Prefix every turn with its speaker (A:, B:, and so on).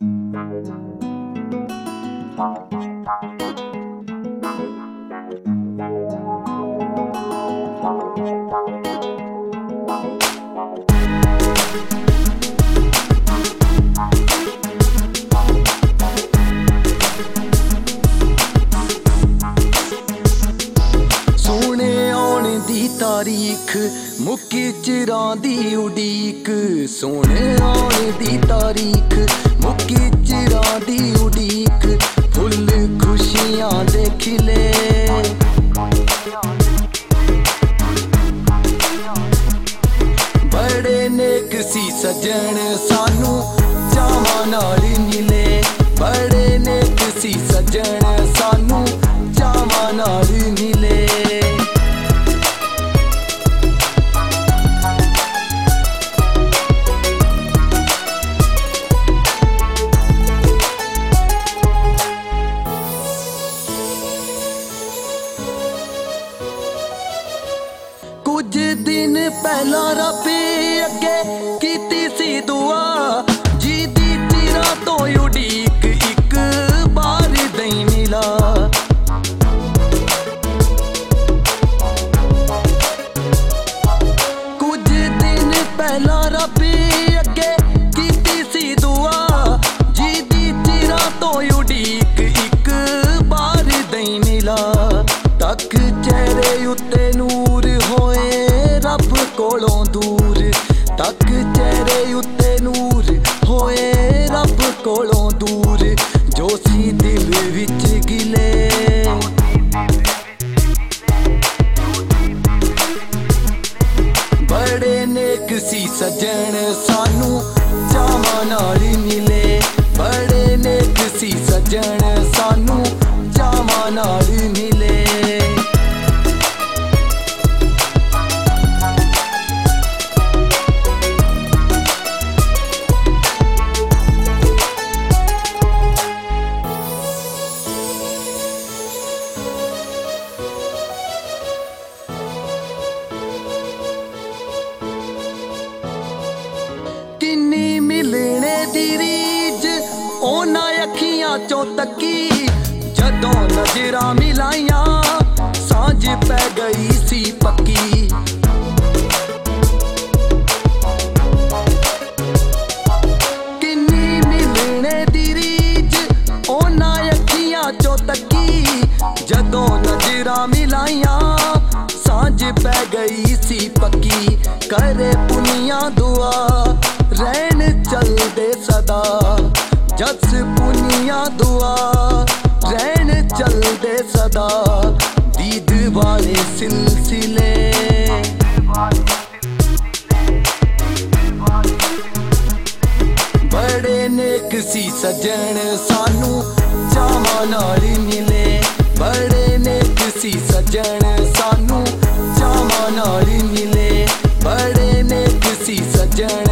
A: तारीख मुक्की चिरां दी उड़ीक सोने आने दी तारीख मुक्की चिरां दी उड़ीक फुल खुशियां दे खिले बड़े नेक सी सजन सानू चावां नाल मिले बड़े नेक सी सजन सानू चावां नाल मिले कुछ दिन पहला रबे अगे कीती सी दुआ जी दी चिरा तो उड़ीक एक बार दई मिला कुछ दिन पहला रबे अगे कीती सी दुआ जी दी चिरा तो उड़ीक एक बार दई मिला तक चेहरे उत्ते नूर होए रब कोलों दूर तक चेहरे उत्ते नूर होए रब कोलों दूर जो सी दिल विच गिले बड़े नेक सी सजन सानू चावां नाल मिले बड़े नेक सी सजन सानू चावां नाल मिले किन्नी मिलने दी रीज ओना अखियां चों तकी जदों नजरां मिलाइयां सांझ पै गई सी पक्की किन्नी मिलने दी रीज ओना अखियां चों तकी जदों नजरां मिलाइयां सांझ पै गई सी पक्की करे पुनिया दुआ रहन चलदे सदा जस पुनिया दुआ रहन चलदे सदा दीद वाले सिलसिले बड़े नेक सी सजन सानू चावां नाल मिले बड़े नेक सी सजन सानू चावां नाल मिले बड़े नेक सी सजन